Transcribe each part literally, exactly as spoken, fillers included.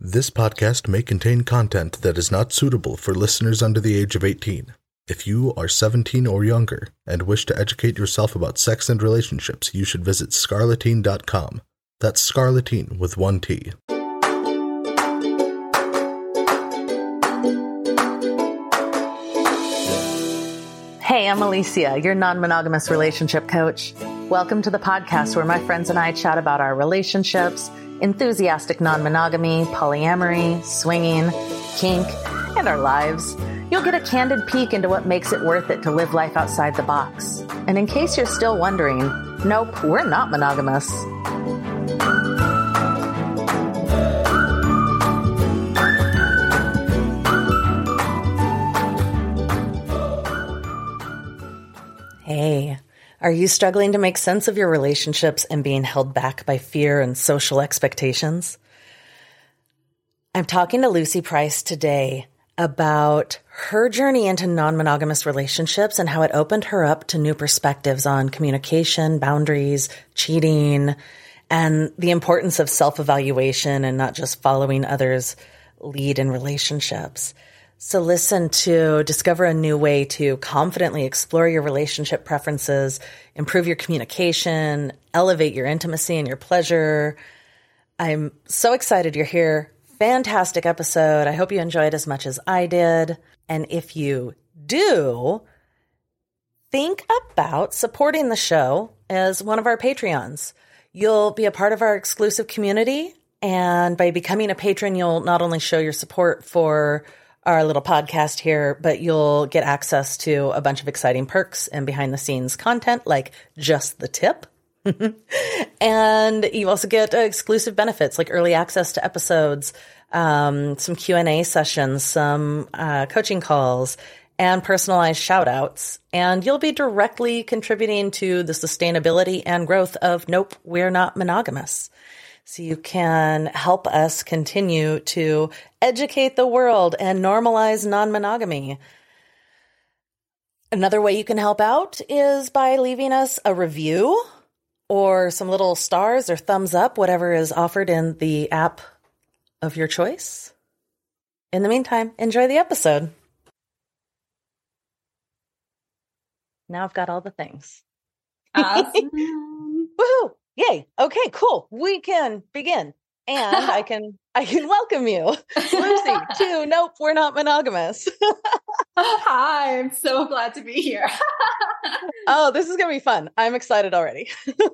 This podcast may contain content that is not suitable for listeners under the age of eighteen. If you are seventeen or younger and wish to educate yourself about sex and relationships, you should visit scarleteen dot com. That's Scarleteen with one T. Hey, I'm Alicia, your non-monogamous relationship coach. Welcome to the podcast where my friends and I chat about our relationships, enthusiastic non-monogamy, polyamory, swinging, kink, and our lives. You'll get a candid peek into what makes it worth it to live life outside the box. And in case you're still wondering, nope, we're not monogamous. Hey, are you struggling to make sense of your relationships and being held back by fear and social expectations? I'm talking to Lucy Price today about her journey into non-monogamous relationships and how it opened her up to new perspectives on communication, boundaries, cheating, and the importance of self-evaluation and not just following others' lead in relationships. So listen to discover a new way to confidently explore your relationship preferences, improve your communication, elevate your intimacy and your pleasure. I'm so excited you're here. Fantastic episode. I hope you enjoyed as much as I did. And if you do, think about supporting the show as one of our Patreons. You'll be a part of our exclusive community. And by becoming a patron, you'll not only show your support for our little podcast here, but you'll get access to a bunch of exciting perks and behind the scenes content like just the tip. And you also get uh, exclusive benefits like early access to episodes, um, some Q and A sessions, some uh, coaching calls, and personalized shout outs. And you'll be directly contributing to the sustainability and growth of Nope, We're Not Monogamous. So you can help us continue to educate the world and normalize non-monogamy. Another way you can help out is by leaving us a review or some little stars or thumbs up, whatever is offered in the app of your choice. In the meantime, enjoy the episode. Now I've got all the things. Awesome. Woohoo! Yay. Okay, cool. We can begin. And I can I can welcome you, Lucy, to Nope, We're Not Monogamous. Hi, I'm so glad to be here. Oh, this is going to be fun. I'm excited already.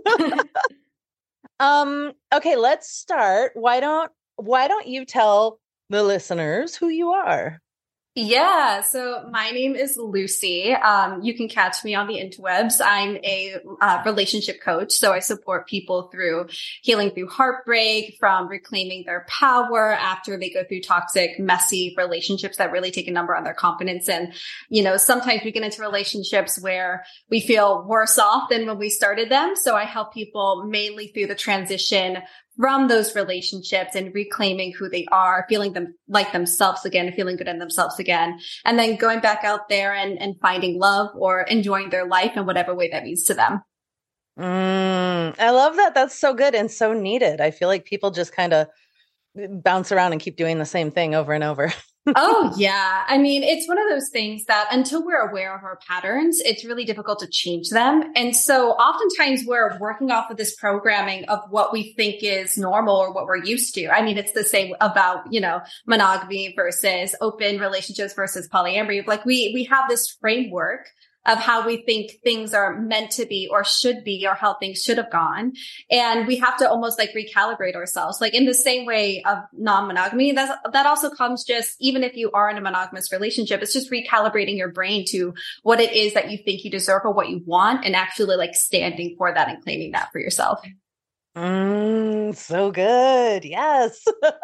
um, okay, let's start. Why don't why don't you tell the listeners who you are? Yeah, so my name is Lucy. Um, you can catch me on the interwebs. I'm a uh, relationship coach, so I support people through healing through heartbreak, from reclaiming their power after they go through toxic, messy relationships that really take a number on their confidence. And, you know, sometimes we get into relationships where we feel worse off than when we started them. So I help people mainly through the transition from those relationships and reclaiming who they are, feeling them like themselves again, feeling good in themselves again, and then going back out there and, and finding love or enjoying their life in whatever way that means to them. Mm, I love that. That's so good and so needed. I feel like people just kind of bounce around and keep doing the same thing over and over. Oh, yeah. I mean, it's one of those things that until we're aware of our patterns, it's really difficult to change them. And so oftentimes we're working off of this programming of what we think is normal or what we're used to. I mean, it's the same about, you know, monogamy versus open relationships versus polyamory. Like we, we have this framework of how we think things are meant to be or should be or how things should have gone. And we have to almost like recalibrate ourselves. Like in the same way of non-monogamy, that's, that also comes just, even if you are in a monogamous relationship, it's just recalibrating your brain to what it is that you think you deserve or what you want and actually like standing for that and claiming that for yourself. Mm, so good. Yes.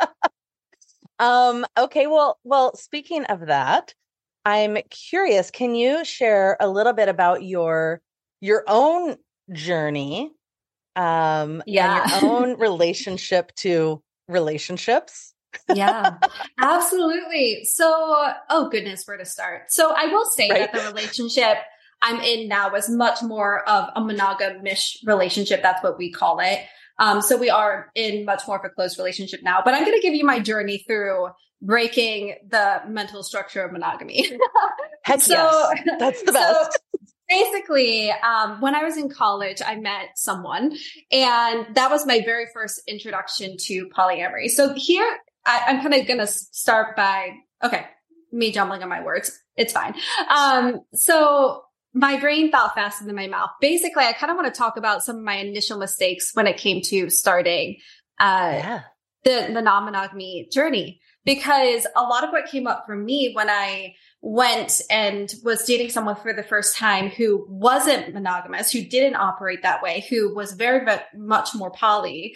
um, okay. Well, well, speaking of that, I'm curious, can you share a little bit about your your own journey um, yeah. and your own relationship to relationships? Yeah, absolutely. So, oh goodness, where to start? So I will say right. that the relationship I'm in now is much more of a monogamish relationship. That's what we call it. Um, so we are in much more of a close relationship now, but I'm going to give you my journey through breaking the mental structure of monogamy. Heck so, yes. That's the best. So basically, um, when I was in college, I met someone, and that was my very first introduction to polyamory. So here, I, I'm kind of going to start by, okay, me jumbling on my words. It's fine. Um, so my brain thought faster than my mouth. Basically, I kind of want to talk about some of my initial mistakes when it came to starting uh, yeah. the, the non-monogamy journey. Because a lot of what came up for me when I went and was dating someone for the first time who wasn't monogamous, who didn't operate that way, who was very, very much more poly,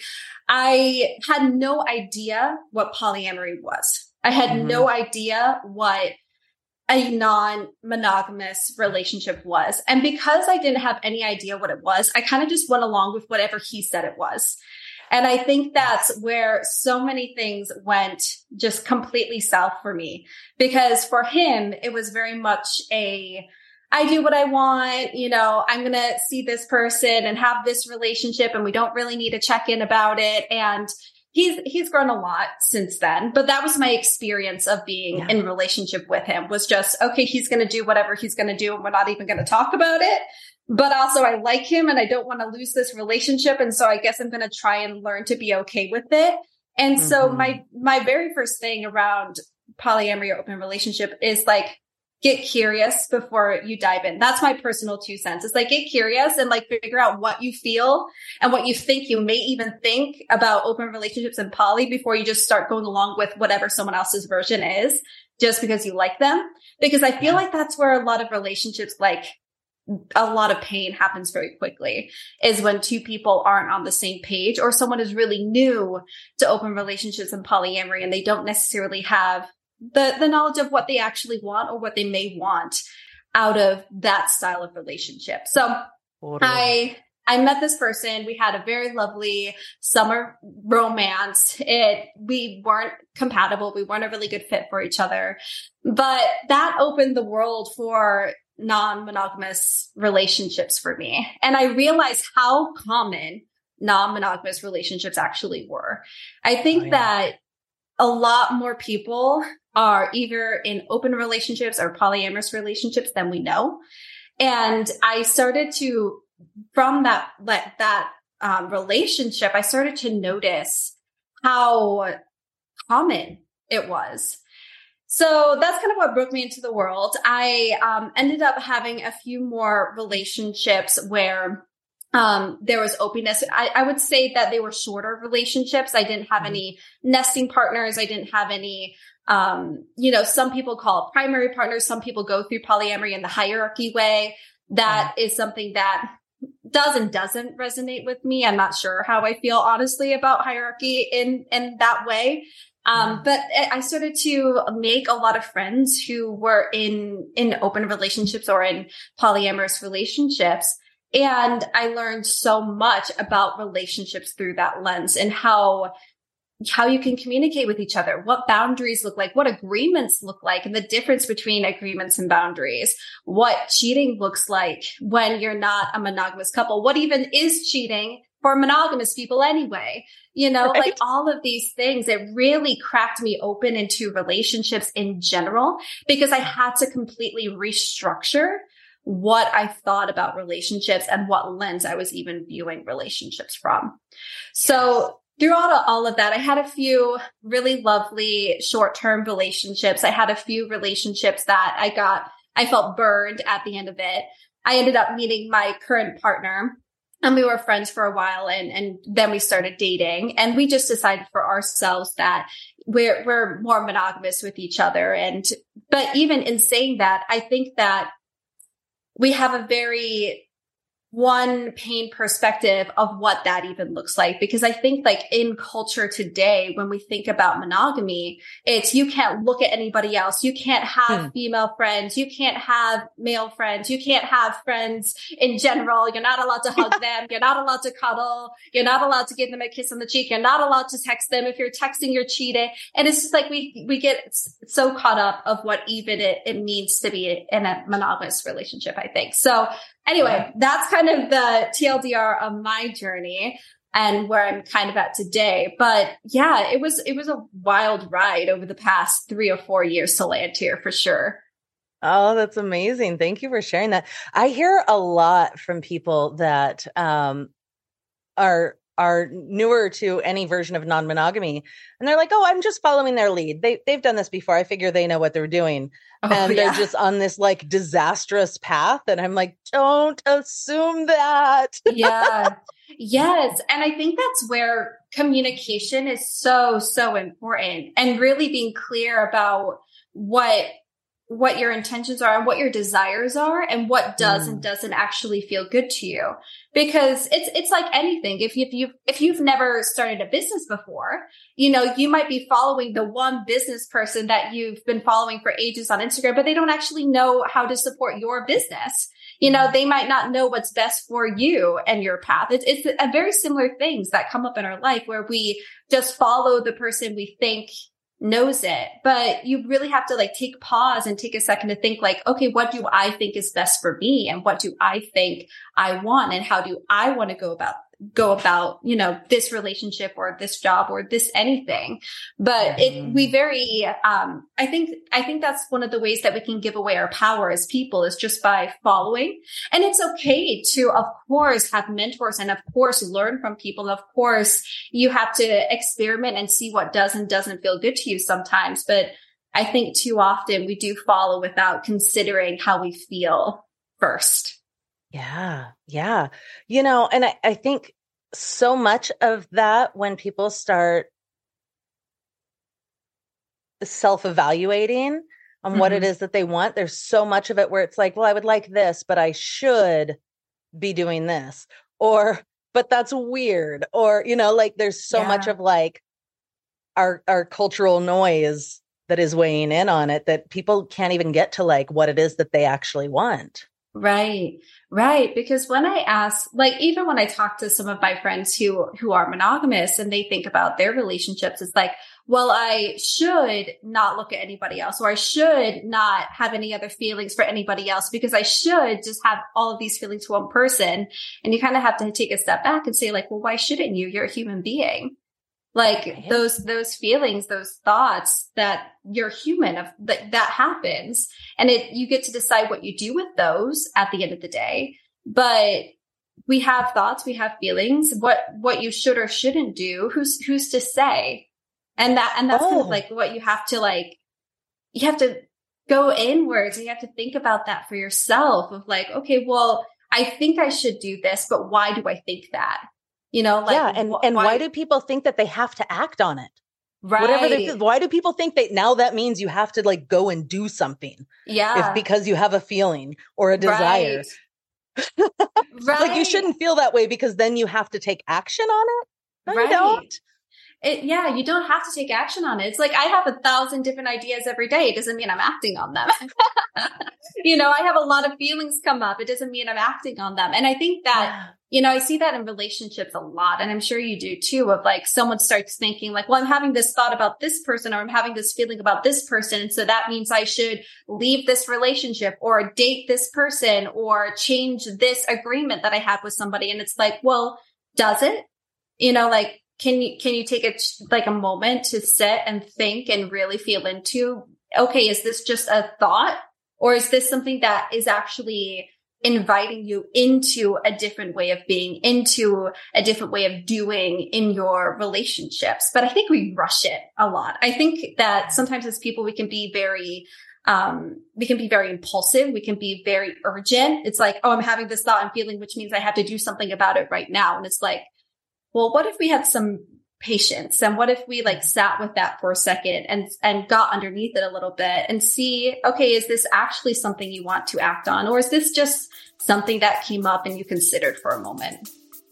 I had no idea what polyamory was. I had mm-hmm. no idea what a non-monogamous relationship was. And because I didn't have any idea what it was, I kind of just went along with whatever he said it was. And I think that's where so many things went just completely south for me, because for him, it was very much a, I do what I want, you know, I'm going to see this person and have this relationship, and we don't really need to check in about it. And he's, he's grown a lot since then, but that was my experience of being yeah. in relationship with him, was just, okay, he's going to do whatever he's going to do, and we're not even going to talk about it. But also I like him and I don't want to lose this relationship. And so I guess I'm going to try and learn to be okay with it. And mm-hmm. so my, my very first thing around polyamory or open relationship is like, get curious before you dive in. That's my personal two cents. It's like, get curious and like figure out what you feel and what you think you may even think about open relationships and poly before you just start going along with whatever someone else's version is, just because you like them. Because I feel yeah. like that's where a lot of relationships, like, a lot of pain happens very quickly, is when two people aren't on the same page, or someone is really new to open relationships and polyamory and they don't necessarily have the, the knowledge of what they actually want or what they may want out of that style of relationship. So totally. I, I met this person. We had a very lovely summer romance. It, we weren't compatible. We weren't a really good fit for each other, but that opened the world for non-monogamous relationships for me. And I realized how common non-monogamous relationships actually were. I think oh, yeah. that a lot more people are either in open relationships or polyamorous relationships than we know. And I started to, from that, that, that um, relationship, I started to notice how common it was. So that's kind of what broke me into the world. I um, ended up having a few more relationships where um, there was openness. I, I would say that they were shorter relationships. I didn't have mm-hmm. any nesting partners. I didn't have any, um, you know, some people call it primary partners. Some people go through polyamory in the hierarchy way. That mm-hmm. is something that does and doesn't resonate with me. I'm not sure how I feel, honestly, about hierarchy in, in that way. Um, but I started to make a lot of friends who were in, in open relationships or in polyamorous relationships. And I learned so much about relationships through that lens, and how, how you can communicate with each other, what boundaries look like, what agreements look like, and the difference between agreements and boundaries, what cheating looks like when you're not a monogamous couple, what even is cheating for monogamous people anyway, you know, right. like all of these things. It really cracked me open into relationships in general, because I had to completely restructure what I thought about relationships and what lens I was even viewing relationships from. So throughout all of that, I had a few really lovely short-term relationships. I had a few relationships that I got, I felt burned at the end of it. I ended up meeting my current partner, and we were friends for a while, and, and then we started dating, and we just decided for ourselves that we're, we're more monogamous with each other. And, but even in saying that, I think that we have a very one pane perspective of what that even looks like. Because I think like in culture today, when we think about monogamy, it's you can't look at anybody else. You can't have hmm. female friends. You can't have male friends. You can't have friends in general. You're not allowed to hug them. You're not allowed to cuddle. You're not allowed to give them a kiss on the cheek. You're not allowed to text them. If you're texting, you're cheating. And it's just like we, we get so caught up of what even it, it means to be in a monogamous relationship, I think. So anyway, that's kind of the T L D R of my journey. and where I'm kind of at today. But yeah, it was, it was a wild ride over the past three or four years to land here for sure. Oh, that's amazing. Thank you for sharing that. I hear a lot from people that um, are are newer to any version of non-monogamy. And they're like, oh, I'm just following their lead. They, they've done this before. I figure they know what they're doing. Oh, and yeah. They're just on this like disastrous path. And I'm like, don't assume that. Yeah. Yes. And I think that's where communication is so, so important, and really being clear about what what your intentions are and what your desires are and what does mm. and doesn't actually feel good to you. Because it's, it's like anything. If you, if you, if you've never started a business before, you know, you might be following the one business person that you've been following for ages on Instagram, but they don't actually know how to support your business. You know, they might not know what's best for you and your path. It's, it's a very similar things that come up in our life where we just follow the person we think knows it. But you really have to like take pause and take a second to think like, okay, what do I think is best for me? And what do I think I want? And how do I want to go about go about, you know, this relationship or this job or this anything. But it, we very, um, I think, I think that's one of the ways that we can give away our power as people is just by following. And it's okay to, of course, have mentors and of course, learn from people. Of course, you have to experiment and see what does and doesn't feel good to you sometimes. But I think too often we do follow without considering how we feel first. Yeah. Yeah. You know, and I, I think so much of that when people start self-evaluating on mm-hmm. what it is that they want, there's so much of it where it's like, well, I would like this, but I should be doing this, or, but that's weird. Or, you know, like there's so yeah. much of like our, our cultural noise that is weighing in on it that people can't even get to like what it is that they actually want. Right. Right. Because when I ask, like, even when I talk to some of my friends who, who are monogamous and they think about their relationships, it's like, well, I should not look at anybody else, or I should not have any other feelings for anybody else because I should just have all of these feelings for one person. And you kind of have to take a step back and say like, well, why shouldn't you? You're a human being. Like okay. those, those feelings, those thoughts that you're human of that, that happens. And it, you get to decide what you do with those at the end of the day. But we have thoughts, we have feelings, what, what you should or shouldn't do. Who's, who's to say? And that, and that's oh. kind of like what you have to like, you have to go inwards. You have to think about that for yourself of like, okay, well, I think I should do this, but why do I think that? You know, like, yeah. And, wh- and why, why do people think that they have to act on it? Right. Whatever they, why do people think that now that means you have to like go and do something? Yeah. If because you have a feeling or a desire. Right. Right. Like you shouldn't feel that way because then you have to take action on it. No, right. you don't. It, yeah, you don't have to take action on it. It's like I have a thousand different ideas every day. It doesn't mean I'm acting on them. You know, I have a lot of feelings come up. It doesn't mean I'm acting on them. And I think that, yeah. you know, I see that in relationships a lot. And I'm sure you do too, of like someone starts thinking like, well, I'm having this thought about this person, or I'm having this feeling about this person. And so that means I should leave this relationship or date this person or change this agreement that I have with somebody. And it's like, well, does it? You know, like, Can you, can you take a, like a moment to sit and think and really feel into, okay, is this just a thought, or is this something that is actually inviting you into a different way of being, into a different way of doing in your relationships? But I think we rush it a lot. I think that sometimes as people, we can be very, um, we can be very impulsive. We can be very urgent. It's like, oh, I'm having this thought and feeling, which means I have to do something about it right now. And it's like, well, what if we had some patience, and what if we like sat with that for a second and, and got underneath it a little bit and see, okay, is this actually something you want to act on? Or is this just something that came up and you considered for a moment?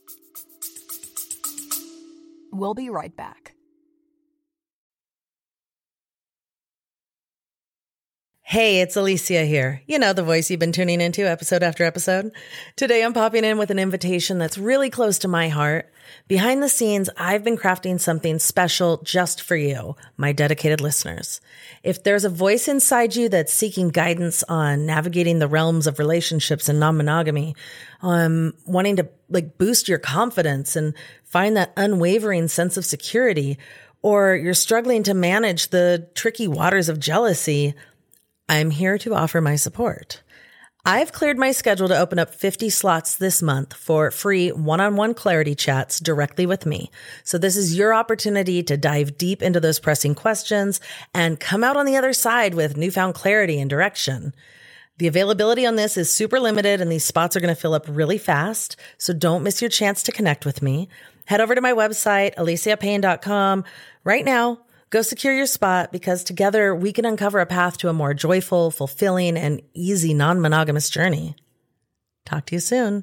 We'll be right back. Hey, it's Alicia here. You know, the voice you've been tuning into episode after episode. Today, I'm popping in with an invitation that's really close to my heart. Behind the scenes, I've been crafting something special just for you, my dedicated listeners. If there's a voice inside you that's seeking guidance on navigating the realms of relationships and non-monogamy, um, wanting to like boost your confidence and find that unwavering sense of security, or you're struggling to manage the tricky waters of jealousy, I'm here to offer my support. I've cleared my schedule to open up fifty slots this month for free one-on-one clarity chats directly with me. So this is your opportunity to dive deep into those pressing questions and come out on the other side with newfound clarity and direction. The availability on this is super limited and these spots are going to fill up really fast. So don't miss your chance to connect with me. Head over to my website, alicia payne dot com right now. Go secure your spot because together we can uncover a path to a more joyful, fulfilling, and easy non-monogamous journey. Talk to you soon.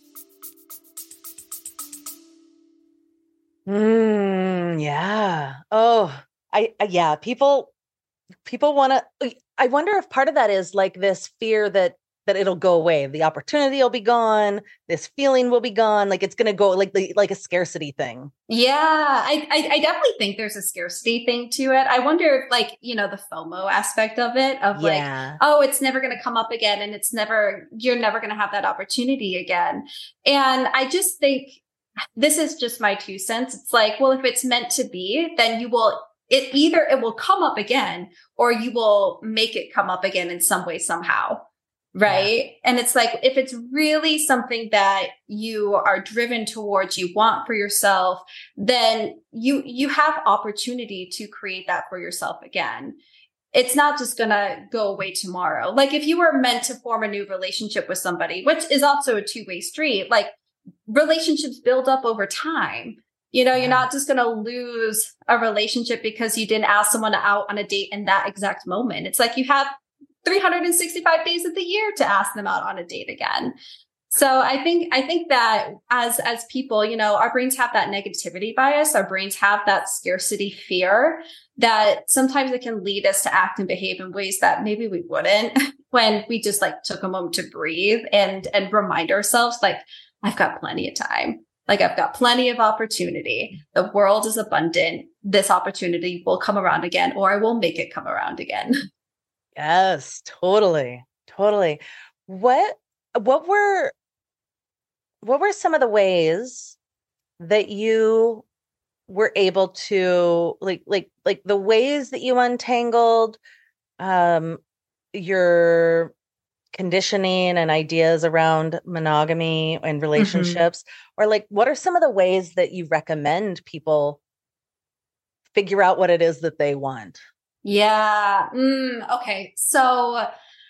Mm, yeah. Oh, I, I yeah. People, people want to. I wonder if part of that is like this fear that that it'll go away. The opportunity will be gone. This feeling will be gone. Like it's going to go like the, like a scarcity thing. Yeah, I, I I definitely think there's a scarcity thing to it. I wonder if like, you know, the FOMO aspect of it, of Yeah. like, oh, it's never going to come up again. And it's never, you're never going to have that opportunity again. And I just think this is just my two cents. It's like, well, if it's meant to be, then you will, it either it will come up again or you will make it come up again in some way, somehow. Right. Yeah. And it's like, if it's really something that you are driven towards, you want for yourself, then you, you have opportunity to create that for yourself again. It's not just going to go away tomorrow. Like if you were meant to form a new relationship with somebody, which is also a two-way street, like relationships build up over time. You know, yeah. You're not just going to lose a relationship because you didn't ask someone out on a date in that exact moment. It's like you have three hundred sixty-five days of the year to ask them out on a date again. So I think, I think that as, as people, you know, our brains have that negativity bias. Our brains have that scarcity fear that sometimes it can lead us to act and behave in ways that maybe we wouldn't when we just like took a moment to breathe and, and remind ourselves, like, I've got plenty of time. Like I've got plenty of opportunity. The world is abundant. This opportunity will come around again, or I will make it come around again. Yes, totally. Totally. What, what were, what were some of the ways that you were able to like, like, like the ways that you untangled, um, your conditioning and ideas around monogamy and relationships, mm-hmm. or like, what are some of the ways that you recommend people figure out what it is that they want? Yeah. Mm, okay. So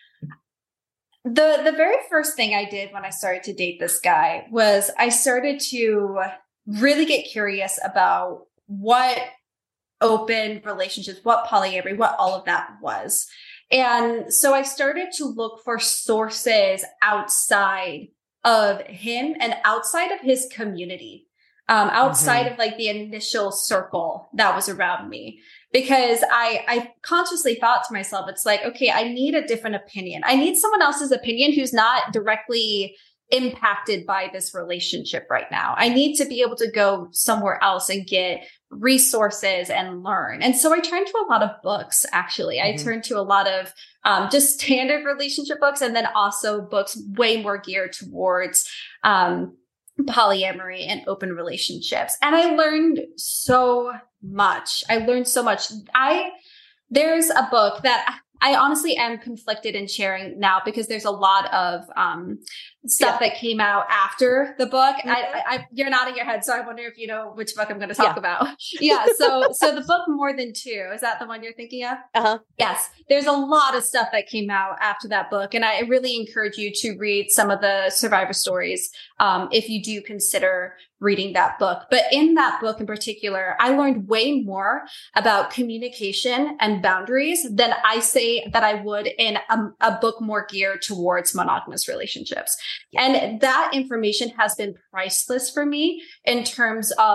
the, the very first thing I did when I started to date this guy was I started to really get curious about what open relationships, what polyamory, what all of that was. And so I started to look for sources outside of him and outside of his community, um, outside mm-hmm. of like the initial circle that was around me. Because I, I consciously thought to myself, it's like, okay, I need a different opinion. I need someone else's opinion who's not directly impacted by this relationship right now. I need to be able to go somewhere else and get resources and learn. And so I turned to a lot of books, actually. Mm-hmm. I turned to a lot of um, just standard relationship books, and then also books way more geared towards um, polyamory and open relationships. And I learned so much. I learned so much. I, there's a book that I honestly am conflicted in sharing now because there's a lot of um, stuff yeah. that came out after the book. Mm-hmm. I, I, you're nodding your head, so I wonder if you know which book I'm going to talk yeah. about. Yeah. So, so the book More Than Two, is that the one you're thinking of? Uh-huh. Yes. There's a lot of stuff that came out after that book, and I really encourage you to read some of the survivor stories um, if you do consider reading that book. But in that book in particular, I learned way more about communication and boundaries than I say that I would in a, a book more geared towards monogamous relationships. And that information has been priceless for me in terms of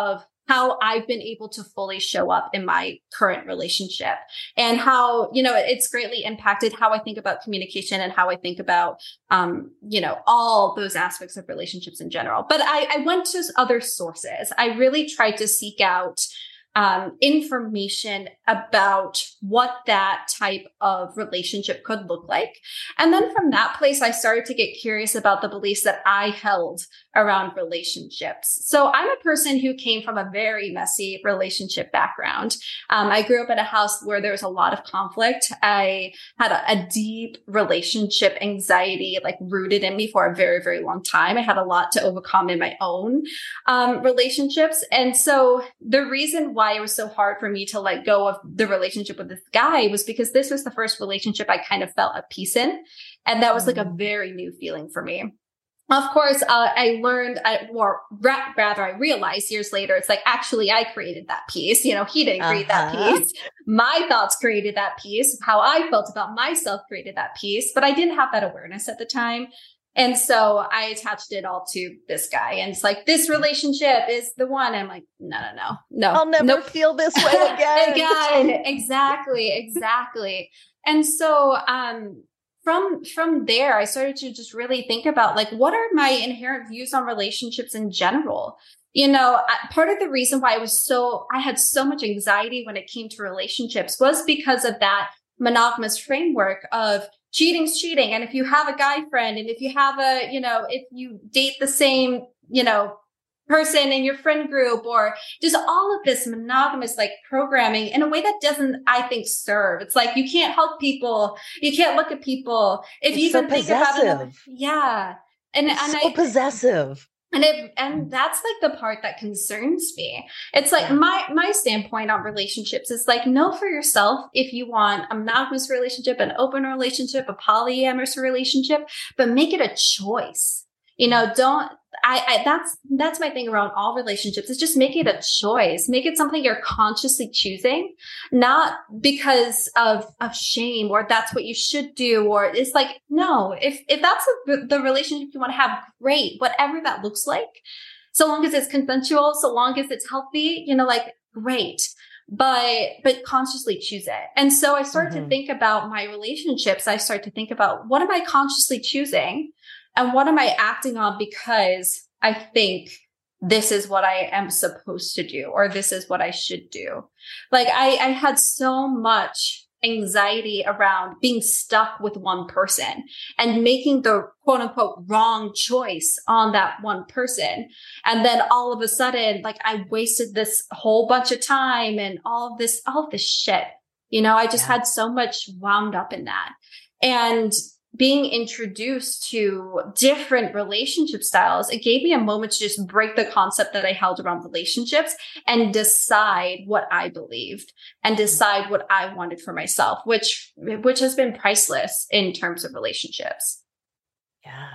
how I've been able to fully show up in my current relationship, and how, you know, it's greatly impacted how I think about communication and how I think about, um, you know, all those aspects of relationships in general. But I, I went to other sources. I really tried to seek out Um, information about what that type of relationship could look like. And then from that place, I started to get curious about the beliefs that I held around relationships. So I'm a person who came from a very messy relationship background. Um, I grew up in a house where there was a lot of conflict. I had a, a deep relationship anxiety, like rooted in me for a very, very long time. I had a lot to overcome in my own um, relationships. And so the reason why it was so hard for me to let go of the relationship with this guy was because this was the first relationship I kind of felt at peace in. And that was like a very new feeling for me. Of course, uh, I learned, I, or ra- rather I realized years later, it's like, actually, I created that piece. You know, he didn't create uh-huh. that piece. My thoughts created that piece. How I felt about myself created that piece, but I didn't have that awareness at the time. And so I attached it all to this guy. And it's like, this relationship is the one. I'm like, no, no, no, no. I'll never nope. feel this way again. again. Exactly. Exactly. And so, um, From, from there, I started to just really think about, like, what are my inherent views on relationships in general? You know, part of the reason why I was so, I had so much anxiety when it came to relationships was because of that monogamous framework of cheating's cheating. And if you have a guy friend, and if you have a, you know, if you date the same, you know, person in your friend group, or just all of this monogamous like programming in a way that doesn't, I think, serve. It's like, you can't hug people. You can't look at people. If it's you even so think about possessive. it. Yeah. And, it's and so I, possessive. And it, and that's like the part that concerns me. It's like yeah. my, my standpoint on relationships is like, know for yourself if you want a monogamous relationship, an open relationship, a polyamorous relationship, but make it a choice. You know, don't, I, I, that's, that's my thing around all relationships, is just make it a choice. Make it something you're consciously choosing, not because of, of shame, or that's what you should do. Or it's like, no, if, if that's the, the relationship you want to have, great, whatever that looks like, so long as it's consensual, so long as it's healthy, you know, like, great. But, but consciously choose it. And so I started mm-hmm. to think about my relationships. I started to think about, what am I consciously choosing? And what am I acting on because I think this is what I am supposed to do, or this is what I should do? Like I, I had so much anxiety around being stuck with one person and making the quote unquote wrong choice on that one person. And then all of a sudden, like, I wasted this whole bunch of time and all of this, all of this shit. You know, I just yeah. had so much wound up in that. And being introduced to different relationship styles, it gave me a moment to just break the concept that I held around relationships and decide what I believed and decide what I wanted for myself, which, which has been priceless in terms of relationships. Yeah.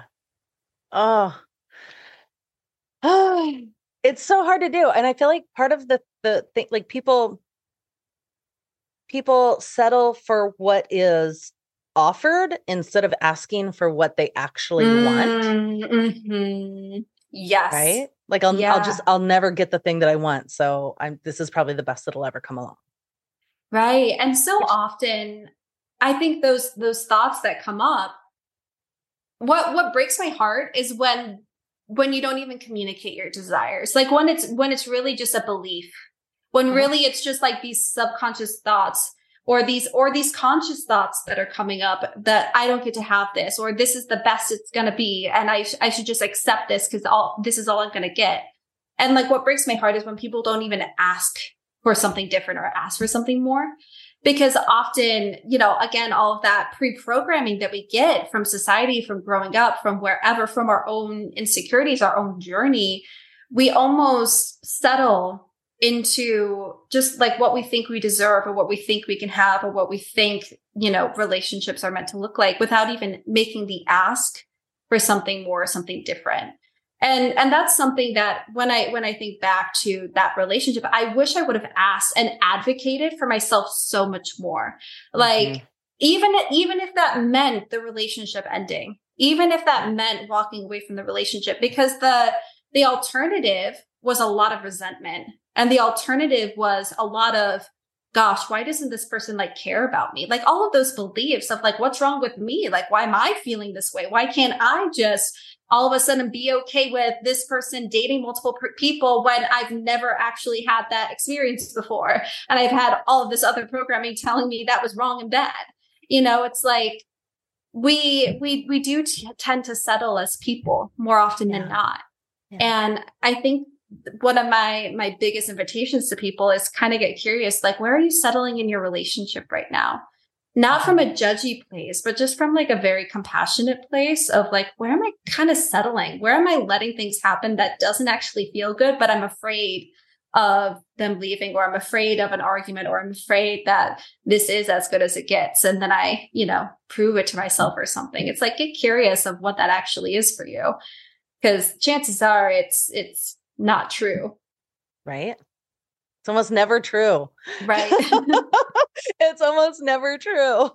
Oh, oh, it's so hard to do. And I feel like part of the, the thing, like people, people settle for what is offered instead of asking for what they actually mm, want. Mm-hmm. Yes. Right? Like I'll yeah. I'll just I'll never get the thing that I want. So I'm this is probably the best that'll ever come along. Right. And so often I think those those thoughts that come up, what what breaks my heart is when when you don't even communicate your desires. Like when it's when it's really just a belief. When really it's just like these subconscious thoughts, or these, or these conscious thoughts that are coming up that I don't get to have this, or this is the best it's going to be. And I, sh- I should just accept this because all, this is all I'm going to get. And like, what breaks my heart is when people don't even ask for something different or ask for something more, because often, you know, again, all of that pre-programming that we get from society, from growing up, from wherever, from our own insecurities, our own journey, we almost settle into just like what we think we deserve, or what we think we can have, or what we think, you know, relationships are meant to look like, without even making the ask for something more, something different. And, and that's something that when I, when I think back to that relationship, I wish I would have asked and advocated for myself so much more. Mm-hmm. Like, even, even if that meant the relationship ending, even if that meant walking away from the relationship, because the, the alternative was a lot of resentment And the alternative was a lot of, gosh, why doesn't this person like care about me? Like all of those beliefs of like, what's wrong with me? Like, why am I feeling this way? Why can't I just all of a sudden be okay with this person dating multiple per- people when I've never actually had that experience before? And I've had all of this other programming telling me that was wrong and bad. You know, it's like we, we, we do t- tend to settle as people more often yeah. than not. Yeah. And I think one of my, my biggest invitations to people is kind of get curious, like, where are you settling in your relationship right now? Not from a judgy place, but just from like a very compassionate place of like, where am I kind of settling? Where am I letting things happen that doesn't actually feel good, but I'm afraid of them leaving, or I'm afraid of an argument, or I'm afraid that this is as good as it gets. And then I, you know, prove it to myself or something. It's like, get curious of what that actually is for you. Because chances are it's, it's, not true. Right? It's almost never true. Right. It's almost never true.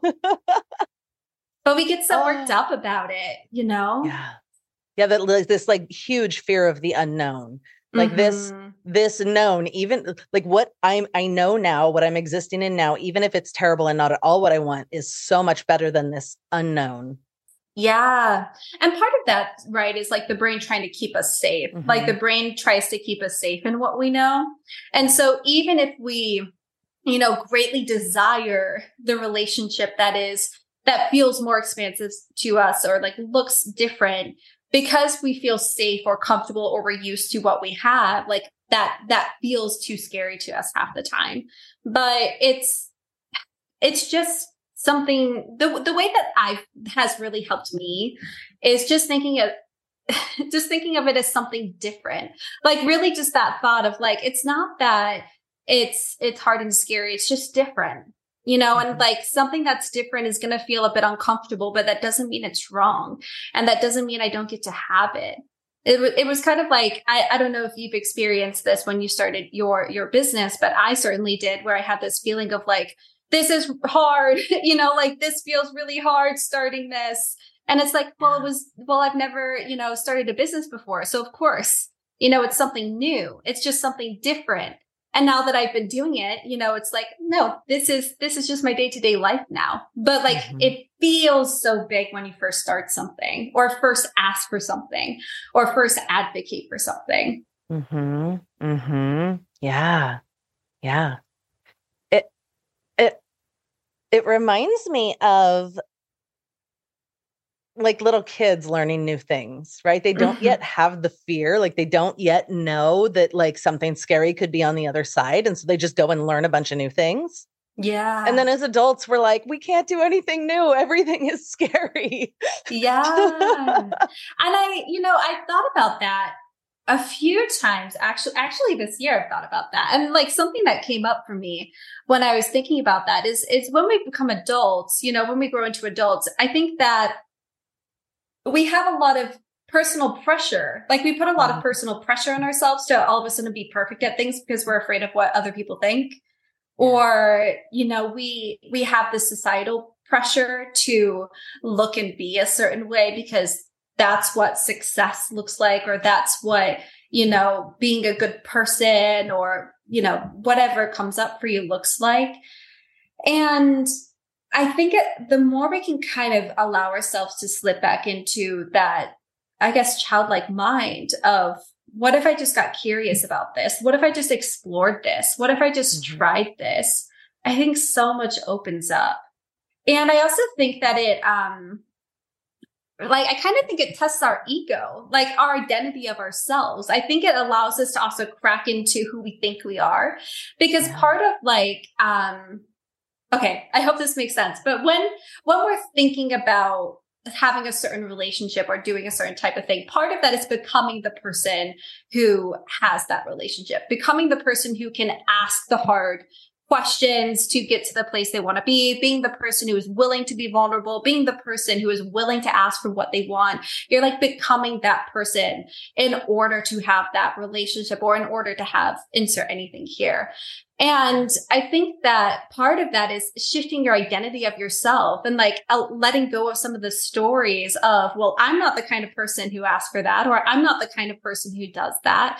But we get so worked uh, up about it, you know? Yeah. Yeah, that like this like huge fear of the unknown. Like mm-hmm. this, this known, even like what I'm, I know now, what I'm existing in now, even if it's terrible and not at all what I want, is so much better than this unknown. Yeah. And part of that, right, is like the brain trying to keep us safe. Mm-hmm. Like the brain tries to keep us safe in what we know. And so even if we, you know, greatly desire the relationship that is, that feels more expansive to us or like looks different, because we feel safe or comfortable or we're used to what we have, like that, that feels too scary to us half the time. But it's, it's just, something, the the way that I've has really helped me is just thinking of just thinking of it as something different. Like really just that thought of like, it's not that it's it's hard and scary, it's just different. You know, mm-hmm. and like something that's different is gonna feel a bit uncomfortable, but that doesn't mean it's wrong. And that doesn't mean I don't get to have it. It, w- it was kind of like, I, I don't know if you've experienced this when you started your your business, but I certainly did, where I had this feeling of like, this is hard, you know, like this feels really hard starting this. And it's like, well, it was, well, I've never, you know, started a business before. So of course, you know, it's something new. It's just something different. And now that I've been doing it, you know, it's like, no, this is, this is just my day-to-day life now. But like, mm-hmm. it feels so big when you first start something or first ask for something or first advocate for something. Mm-hmm. Mm-hmm. Yeah. Yeah. It, it, it reminds me of like little kids learning new things, right? They don't mm-hmm. yet have the fear. Like they don't yet know that like something scary could be on the other side. And so they just go and learn a bunch of new things. Yeah. And then as adults, we're like, we can't do anything new. Everything is scary. Yeah. And I, you know, I thought about that a few times. Actually, actually this year I've thought about that. And like something that came up for me when I was thinking about that is, is when we become adults, you know, when we grow into adults, I think that we have a lot of personal pressure. Like we put a lot of personal pressure on ourselves to all of a sudden be perfect at things because we're afraid of what other people think. Or, you know, we, we have this societal pressure to look and be a certain way because that's what success looks like, or that's what, you know, being a good person or, you know, whatever comes up for you looks like. And I think it, the more we can kind of allow ourselves to slip back into that, I guess, childlike mind of what if I just got curious about this? What if I just explored this? What if I just mm-hmm. tried this? I think so much opens up. And I also think that it, um, like, I kind of think it tests our ego, like our identity of ourselves. I think it allows us to also crack into who we think we are, because yeah. part of like, um, okay, I hope this makes sense. But when, when we're thinking about having a certain relationship or doing a certain type of thing, part of that is becoming the person who has that relationship, becoming the person who can ask the hard questions to get to the place they want to be, being the person who is willing to be vulnerable, being the person who is willing to ask for what they want. You're like becoming that person in order to have that relationship or in order to have insert anything here. And I think that part of that is shifting your identity of yourself and like letting go of some of the stories of, well, I'm not the kind of person who asks for that, or I'm not the kind of person who does that.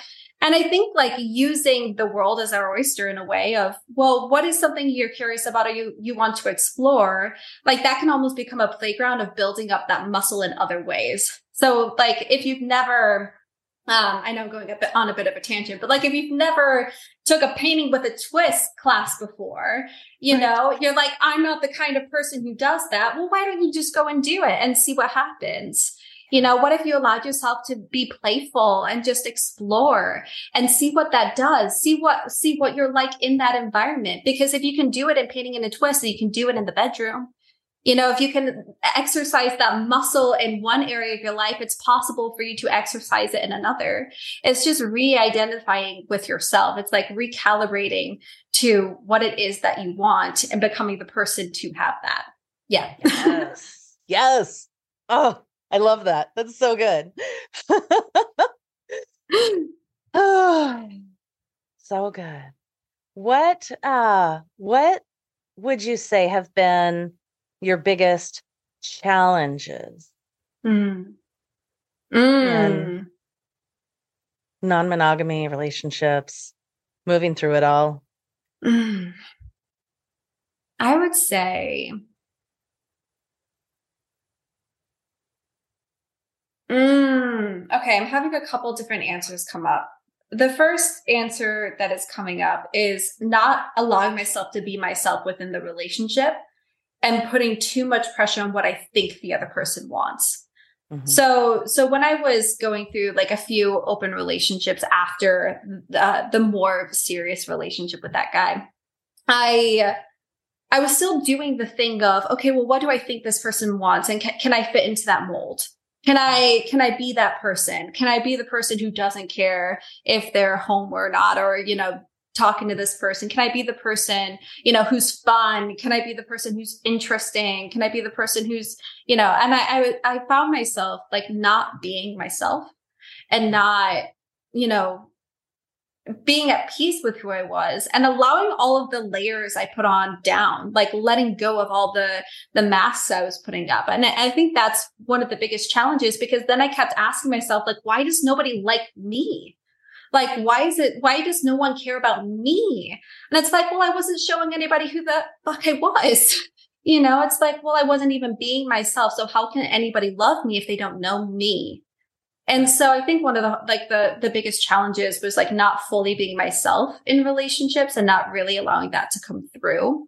And I think like using the world as our oyster in a way of, well, what is something you're curious about or you, you want to explore? Like that can almost become a playground of building up that muscle in other ways. So like if you've never, um, I know I'm going a bit on a bit of a tangent, but like if you've never took a painting with a twist class before, you right. know, you're like, I'm not the kind of person who does that. Well, why don't you just go and do it and see what happens? You know, what if you allowed yourself to be playful and just explore and see what that does? See what, see what you're like in that environment. Because if you can do it in painting in a twist, you can do it in the bedroom. You know, if you can exercise that muscle in one area of your life, it's possible for you to exercise it in another. It's just re-identifying with yourself. It's like recalibrating to what it is that you want and becoming the person to have that. Yeah. Yes. Yes. Oh, I love that. That's so good. Oh, so good. What, uh, what would you say have been your biggest challenges mm. in non-monogamy relationships, moving through it all? Mm. I would say, mm, okay, I'm having a couple different answers come up. The first answer that is coming up is not allowing myself to be myself within the relationship and putting too much pressure on what I think the other person wants. Mm-hmm. So, so when I was going through like a few open relationships after the, the more serious relationship with that guy, I, I was still doing the thing of, okay, well, what do I think this person wants? And can, can I fit into that mold? Can I, can I be that person? Can I be the person who doesn't care if they're home or not? Or, you know, talking to this person? Can I be the person, you know, who's fun? Can I be the person who's interesting? Can I be the person who's, you know, and I, I, I found myself like not being myself and not, you know, being at peace with who I was and allowing all of the layers I put on down, like letting go of all the, the masks I was putting up. And I, I think that's one of the biggest challenges, because then I kept asking myself, like, why does nobody like me? Like, why is it, why does no one care about me? And it's like, well, I wasn't showing anybody who the fuck I was. You know, it's like, well, I wasn't even being myself. So how can anybody love me if they don't know me? And so I think one of the, like the, the biggest challenges was like not fully being myself in relationships and not really allowing that to come through.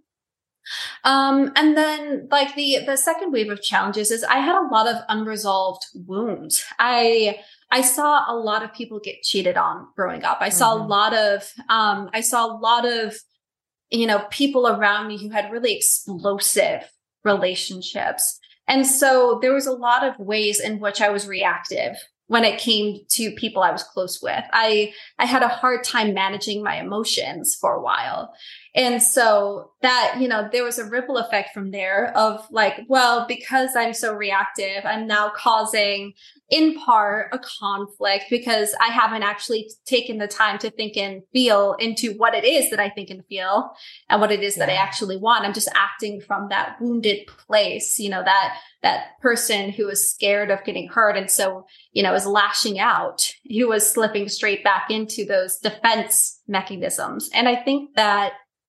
Um, and then like the, the second wave of challenges is I had a lot of unresolved wounds. I, I saw a lot of people get cheated on growing up. I saw mm-hmm. a lot of, um, I saw a lot of, you know, people around me who had really explosive relationships. And so there was a lot of ways in which I was reactive when it came to people I was close with. I, I had a hard time managing my emotions for a while. And so that, you know, there was a ripple effect from there of like, well, because I'm so reactive, I'm now causing in part a conflict because I haven't actually taken the time to think and feel into what it is that I think and feel and what it is yeah. that I actually want. I'm just acting from that wounded place, you know, that, that person who is scared of getting hurt. And so, you know, is lashing out, who was slipping straight back into those defense mechanisms. And I think that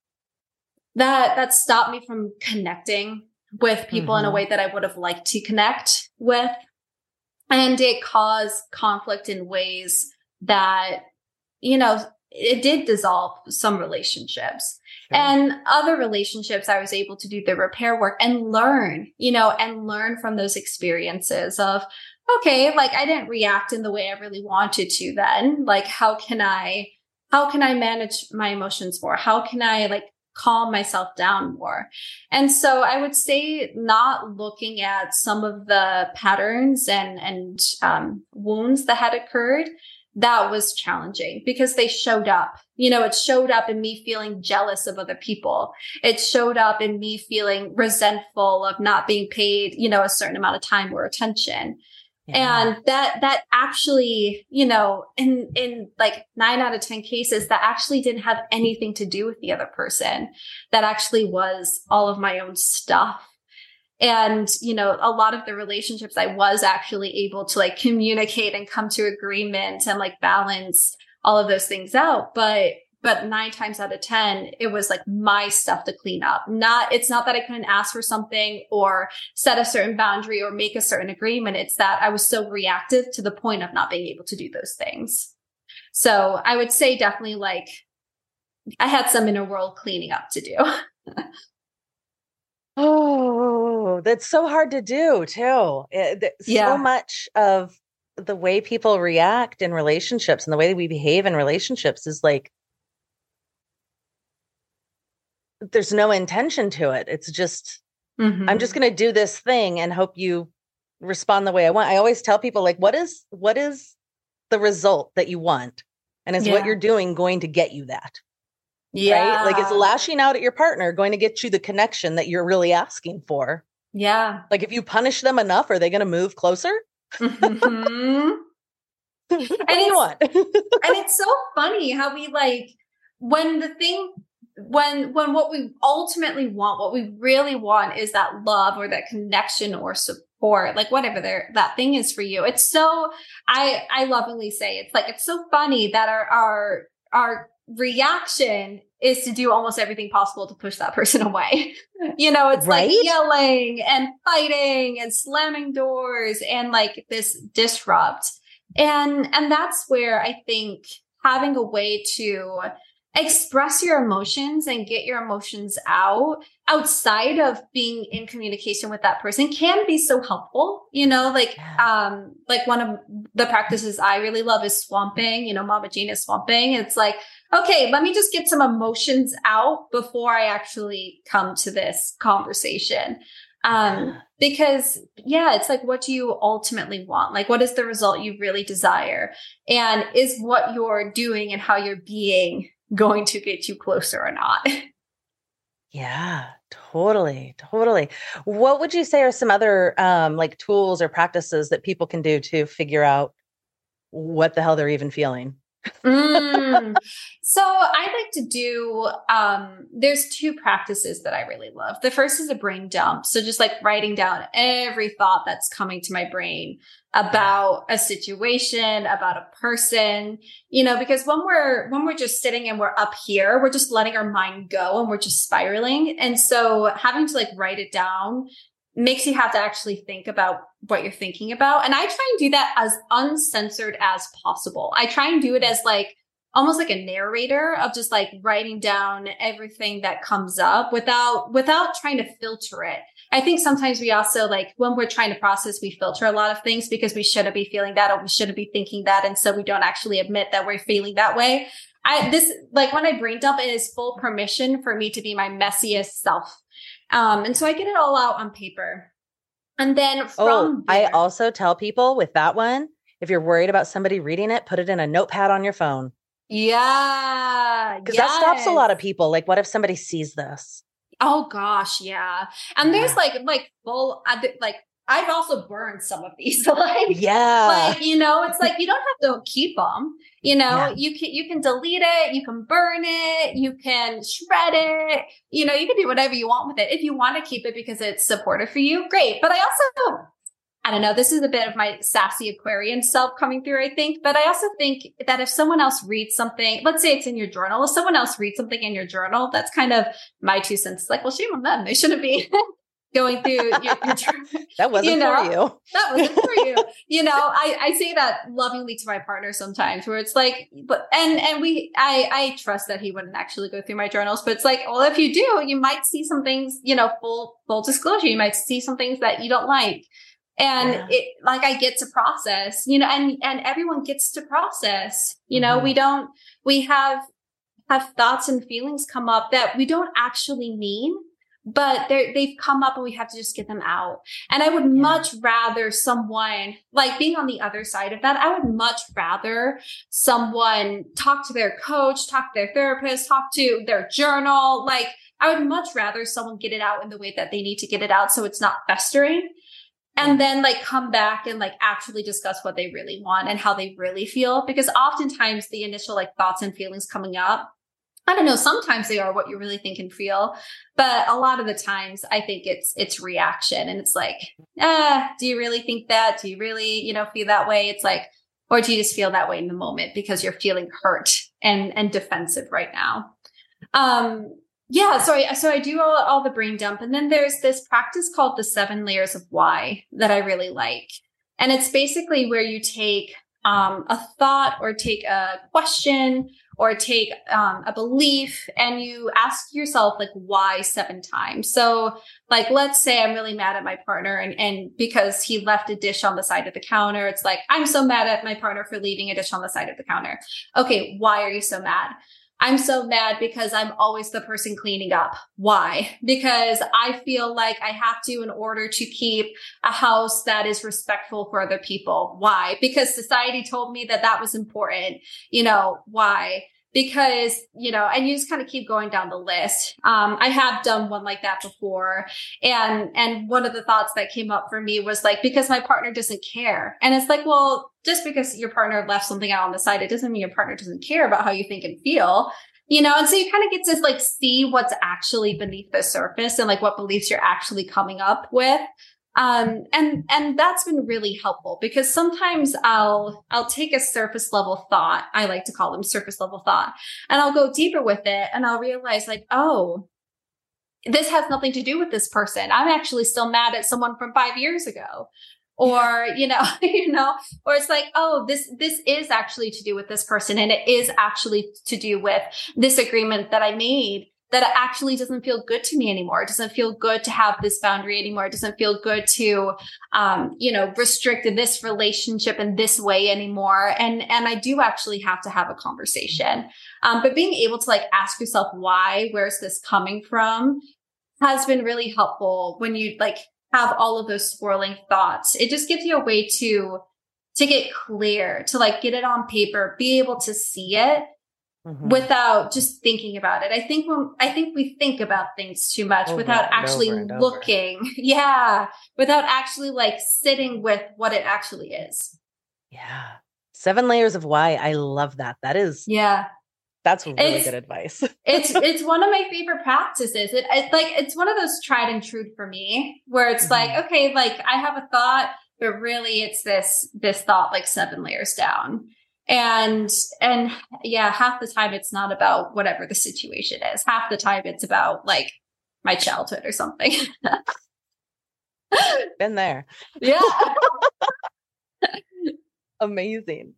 that, that stopped me from connecting with people mm-hmm. in a way that I would have liked to connect with. And it caused conflict in ways that, you know, it did dissolve some relationships. Sure. And other relationships, I was able to do the repair work and learn, you know, and learn from those experiences of, okay, like I didn't react in the way I really wanted to then. Like, how can I, how can I manage my emotions more? How can I like calm myself down more? And so I would say not looking at some of the patterns and, and, um, wounds that had occurred, that was challenging because they showed up. You know, it showed up in me feeling jealous of other people. It showed up in me feeling resentful of not being paid, you know, a certain amount of time or attention. Yeah. And that, that actually, you know, in, in like nine out of ten cases, that actually didn't have anything to do with the other person. That actually was all of my own stuff. And, you know, a lot of the relationships I was actually able to like communicate and come to agreement and like balance all of those things out. But But nine times out of ten, it was like my stuff to clean up. Not, it's not that I couldn't ask for something or set a certain boundary or make a certain agreement. It's that I was so reactive to the point of not being able to do those things. So I would say definitely like I had some inner world cleaning up to do. Oh, that's so hard to do too. It, th- Yeah. So much of the way people react in relationships and the way that we behave in relationships is like, there's no intention to it. It's just, Mm-hmm. I'm just going to do this thing and hope you respond the way I want. I always tell people like, what is, what is the result that you want? And is Yeah. what you're doing going to get you that? Yeah. Right? Like, is lashing out at your partner going to get you the connection that you're really asking for? Yeah. Like, if you punish them enough, are they going to move closer? Mm-hmm. What do you want? And it's so funny how we like when the thing when when what we ultimately want, what we really want is that love or that connection or support, like whatever there that thing is for you. It's so I I lovingly say it's like it's so funny that our our our reaction is to do almost everything possible to push that person away. You know, it's Right? like yelling and fighting and slamming doors and like this disrupt. And and that's where I think having a way to express your emotions and get your emotions out outside of being in communication with that person can be so helpful. You know, like um like one of the practices I really love is swamping. You know, Mama Jean is swamping. It's like, okay, let me just get some emotions out before I actually come to this conversation. Um, because yeah, it's like, what do you ultimately want? Like, what is the result you really desire? And is what you're doing and how you're being going to get you closer or not? Yeah, totally. Totally. What would you say are some other um, like tools or practices that people can do to figure out what the hell they're even feeling? mm. So I like to do, um, there's two practices that I really love. The first is a brain dump. So just like writing down every thought that's coming to my brain about a situation, about a person, you know, because when we're, when we're just sitting and we're up here, we're just letting our mind go and we're just spiraling. And so having to like write it down makes you have to actually think about what you're thinking about. And I try and do that as uncensored as possible. I try and do it as like almost like a narrator of just like writing down everything that comes up without, without trying to filter it. I think sometimes we also like when we're trying to process, we filter a lot of things because we shouldn't be feeling that or we shouldn't be thinking that. And so we don't actually admit that we're feeling that way. I, this, like when I brain dump, it is full permission for me to be my messiest self. Um, and so I get it all out on paper. And then from Oh, I there- also tell people with that one, if you're worried about somebody reading it, put it in a notepad on your phone. yeah, Because that stops a yes. lot of people. Like, what if somebody sees this? Oh gosh, yeah. And there's Yeah. like, like full, I did- like I've also burned some of these. like, Yeah. like, you know, it's like, you don't have to keep them, you know, Yeah. you can, you can delete it, you can burn it, you can shred it, you know, you can do whatever you want with it. If you want to keep it because it's supportive for you, great. But I also, I don't know, this is a bit of my sassy Aquarian self coming through, I think. But I also think that if someone else reads something, let's say it's in your journal, if someone else reads something in your journal, that's kind of my two cents. Like, well, shame on them. They shouldn't be going through your, your journal. That wasn't you know, for you. That wasn't for you. You know, I, I say that lovingly to my partner sometimes where it's like, but, and, and we, I, I trust that he wouldn't actually go through my journals, but it's like, well, if you do, you might see some things, you know, full, full disclosure, you might see some things that you don't like. And Yeah. it, like, I get to process, you know, and, and everyone gets to process, you know, Mhm. we don't, we have, have thoughts and feelings come up that we don't actually mean, but they're, they've come up and we have to just get them out. And I would much rather someone, like being on the other side of that, I would much rather someone talk to their coach, talk to their therapist, talk to their journal. Like, I would much rather someone get it out in the way that they need to get it out so it's not festering. And then like come back and like actually discuss what they really want and how they really feel. Because oftentimes the initial like thoughts and feelings coming up, I don't know, sometimes they are what you really think and feel, but a lot of the times I think it's, it's reaction. And it's like, ah, do you really think that? Do you really, you know, feel that way? It's like, Or do you just feel that way in the moment because you're feeling hurt and, and defensive right now? Um, yeah, so I, so I do all, all the brain dump. And then there's this practice called the seven layers of why that I really like. And it's basically where you take um, a thought or take a question or take um, a belief and you ask yourself like why seven times. So like, let's say I'm really mad at my partner and, and because he left a dish on the side of the counter, it's like, I'm so mad at my partner for leaving a dish on the side of the counter. Okay. Why are you so mad? I'm so mad because I'm always the person cleaning up. Why? Because I feel like I have to in order to keep a house that is respectful for other people. Why? Because society told me that that was important. You know, why? Because, you know, and you just kind of keep going down the list. Um, I have done one like that before. And, and one of the thoughts that came up for me was like, because my partner doesn't care. And it's like, well, just because your partner left something out on the side, it doesn't mean your partner doesn't care about how you think and feel, you know? And so you kind of get to like see what's actually beneath the surface and like what beliefs you're actually coming up with. Um, and, and that's been really helpful because sometimes I'll, I'll take a surface level thought. I like to call them surface level thought, and I'll go deeper with it and I'll realize like, oh, this has nothing to do with this person. I'm actually still mad at someone from five years ago. Or, you know, you know, or it's like, oh, this, this is actually to do with this person. And it is actually to do with this agreement that I made that it actually doesn't feel good to me anymore. It doesn't feel good to have this boundary anymore. It doesn't feel good to, um, you know, restrict this relationship in this way anymore. And, and I do actually have to have a conversation. Um, but being able to like ask yourself, why, where's this coming from, has been really helpful when you like have all of those swirling thoughts. It just gives you a way to, to get clear, to like get it on paper, be able to see it. Mm-hmm. Without just thinking about it. I think when, I think we think about things too much over without actually and and looking. Over. Yeah. Without actually like sitting with what it actually is. Yeah. Seven layers of why. I love that. That is. Yeah. That's really it's, good advice. it's, it's one of my favorite practices. It, it's like, it's one of those tried and true for me where it's mm-hmm. like, okay, like I have a thought, but really it's this, this thought like seven layers down. And, and yeah, half the time it's not about whatever the situation is. Half the time it's about like my childhood or something. Been there. Yeah. Amazing.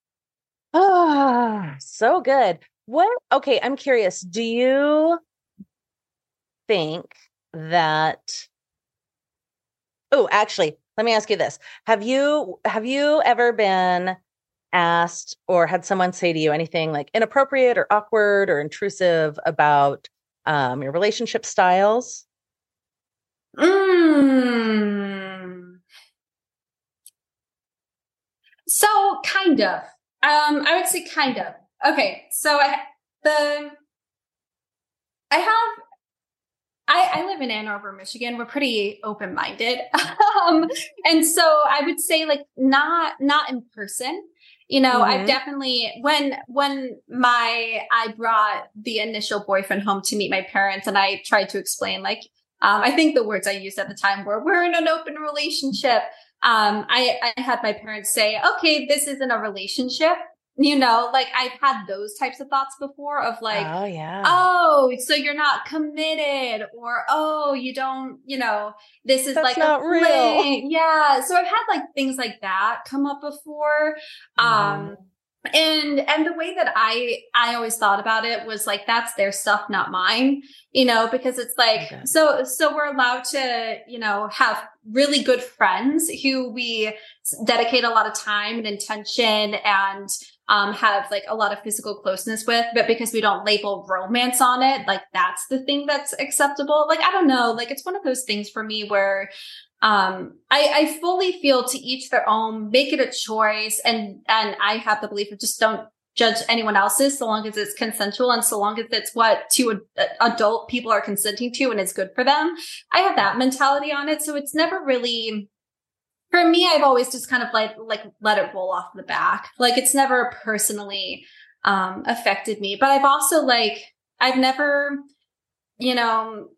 Ah, so good. What, okay. I'm curious. Do you think that, oh, actually, let me ask you this. Have you, have you ever been asked or had someone say to you anything like inappropriate or awkward or intrusive about um, your relationship styles? Mm. So kind of, um, I would say kind of. Okay. So I, the, I have, I, I live in Ann Arbor, Michigan. We're pretty open-minded. um, and so I would say like not, not in person. You know, mm-hmm. I've definitely, when, when my, I brought the initial boyfriend home to meet my parents and I tried to explain, like, um, I think the words I used at the time were, we're in an open relationship. Um, I, I had my parents say, okay, this isn't a relationship. You know, like I've had those types of thoughts before of like, oh yeah, oh, so you're not committed, or oh, you don't, you know, this is That's like not a real. fling. Yeah. So I've had like things like that come up before. Mm-hmm. Um, and, and the way that I, I always thought about it was like, that's their stuff, not mine, you know, because it's like, okay. so, so we're allowed to, you know, have really good friends who we dedicate a lot of time and intention and, um, have like a lot of physical closeness with, but because we don't label romance on it, like that's the thing that's acceptable. Like, I don't know, like it's one of those things for me where, um, I, I fully feel to each their own, make it a choice. And, and I have the belief of just don't judge anyone else's so long as it's consensual and so long as it's what two ad- adult people are consenting to and it's good for them. I have that mentality on it. So it's never really, for me, I've always just kind of like, like let it roll off the back. Like it's never personally, um, affected me, but I've also like, I've never, you know,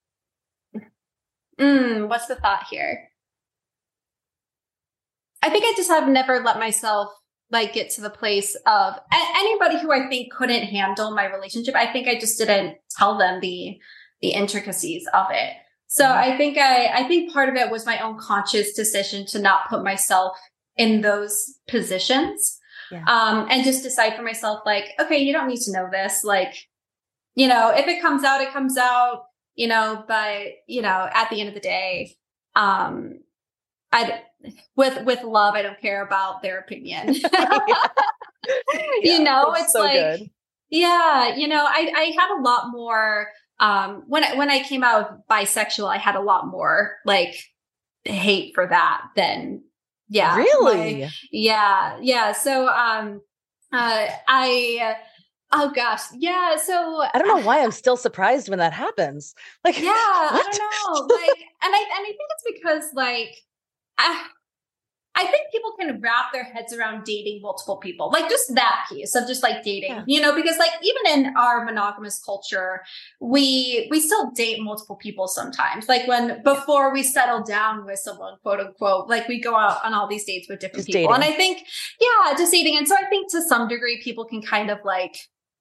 mm, what's the thought here? I think I just have never let myself like get to the place of a- anybody who I think couldn't handle my relationship. I think I just didn't tell them the, the intricacies of it. So I think I, I think part of it was my own conscious decision to not put myself in those positions. Yeah. Um, and just decide for myself, like, okay, you don't need to know this. Like, you know, if it comes out, it comes out, you know, but, you know, at the end of the day, um, I, with, with love, I don't care about their opinion. yeah. You know, it's it's so like, good. yeah, you know, I, I had a lot more, um, when I, when I came out bisexual, I had a lot more like hate for that than, yeah. Really? My, yeah. Yeah. So, um, uh, I, oh gosh. Yeah. So I don't know why I'm still surprised when that happens. Like, yeah, what? I don't know. Like, and I, and I think it's because like, I, I think people can wrap their heads around dating multiple people, like just that piece of just like dating, Yeah. you know, because like even in our monogamous culture, we, we still date multiple people sometimes. Like when, before we settle down with someone, quote unquote, like we go out on all these dates with different Just people. dating. And I think, yeah, just dating. And so I think to some degree, people can kind of like,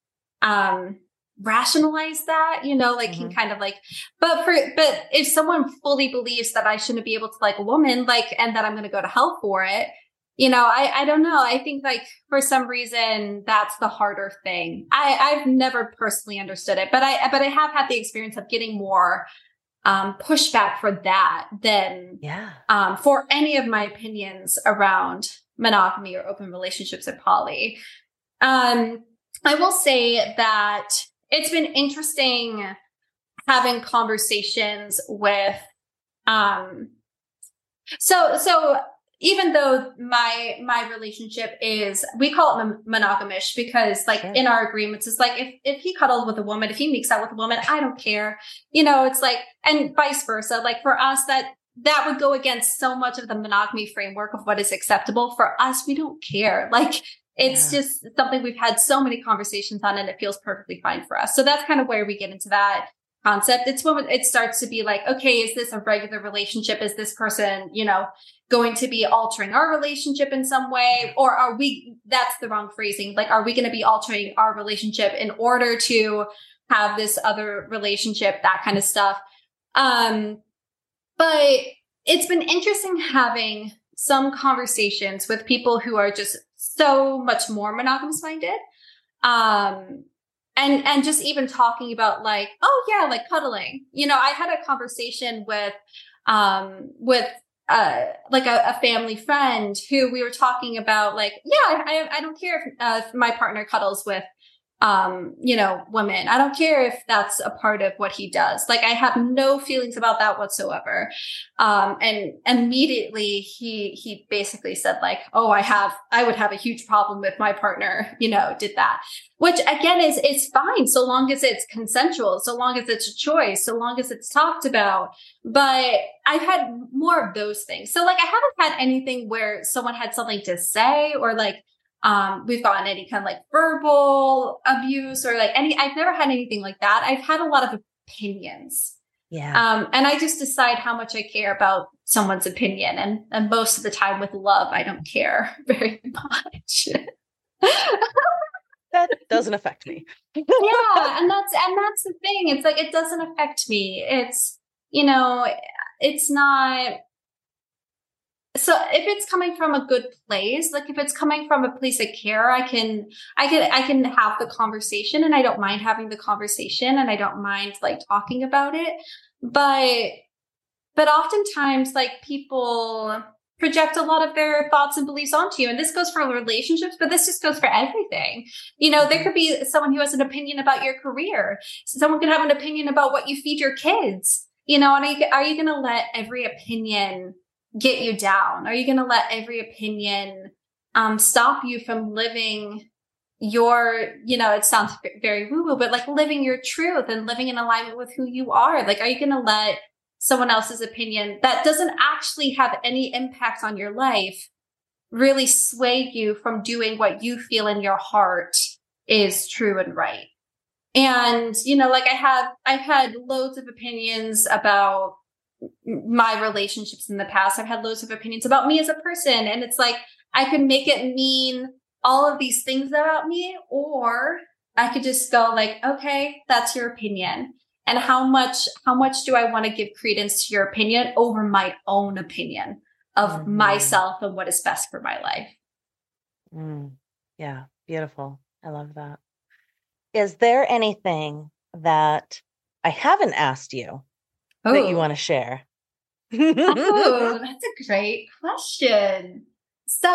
um, rationalize that, you know, like can Mhm. kind of like, but for, but if someone fully believes that I shouldn't be able to like a woman, like, and that I'm going to go to hell for it, you know, I, I don't know. I think like for some reason that's the harder thing. I, I've never personally understood it, but I, but I have had the experience of getting more, um, pushback for that than, Yeah. um, for any of my opinions around monogamy or open relationships or poly. Um, I will say that it's been interesting having conversations with, um, so, so even though my, my relationship is, we call it mon- monogamish because like Sure. in our agreements, it's like, if, if he cuddled with a woman, if he makes out with a woman, I don't care, you know, it's like, and vice versa. Like for us, that, that would go against so much of the monogamy framework of what is acceptable. For us, we don't care. Like, it's Yeah. just something we've had so many conversations on and it feels perfectly fine for us. So that's kind of where we get into that concept. It's when it starts to be like, okay, is this a regular relationship? Is this person, you know, going to be altering our relationship in some way? Or are we, that's the wrong phrasing. Like, are we going to be altering our relationship in order to have this other relationship, that kind of stuff. Um, but it's been interesting having some conversations with people who are just so much more monogamous minded. Um, and, and just even talking about like, oh yeah, like cuddling, you know, I had a conversation with, um, with, uh, like a, a family friend who we were talking about like, yeah, I, I don't care if, uh, if my partner cuddles with, um, you know, women. I don't care if that's a part of what he does. Like, I have no feelings about that whatsoever. Um, and immediately he, he basically said like, oh, I have, I would have a huge problem if my partner, you know, did that, which again is, is fine. So long as it's consensual, so long as it's a choice, so long as it's talked about. But I've had more of those things. So like, I haven't had anything where someone had something to say or like, Um, we've gotten any kind of like verbal abuse or like any, I've never had anything like that. I've had a lot of opinions. Yeah. Um, and I just decide how much I care about someone's opinion. And, and most of the time with love, I don't care very much. That doesn't affect me. Yeah. And that's, and that's the thing. It's like, it doesn't affect me. It's, you know, it's not, so if it's coming from a good place, like if it's coming from a place of care, I can, I can, I can have the conversation and I don't mind having the conversation and I don't mind like talking about it. But, but oftentimes like people project a lot of their thoughts and beliefs onto you. And this goes for relationships, but this just goes for everything. You know, there could be someone who has an opinion about your career. Someone could have an opinion about what you feed your kids, you know, and are you, are you going to let every opinion get you down? Are you going to let every opinion um, stop you from living your, you know, it sounds very woo-woo, but like living your truth and living in alignment with who you are? Like, are you going to let someone else's opinion that doesn't actually have any impact on your life really sway you from doing what you feel in your heart is true and right? And, you know, like I have, I've had loads of opinions about my relationships in the past. I've had loads of opinions about me as a person. And it's like, I could make it mean all of these things about me, or I could just go like, okay, that's your opinion. And how much, how much do I want to give credence to your opinion over my own opinion of mm-hmm. myself and what is best for my life? Mm. Yeah. Beautiful. I love that. Is there anything that I haven't asked you oh. that you want to share? Oh, that's a great question. So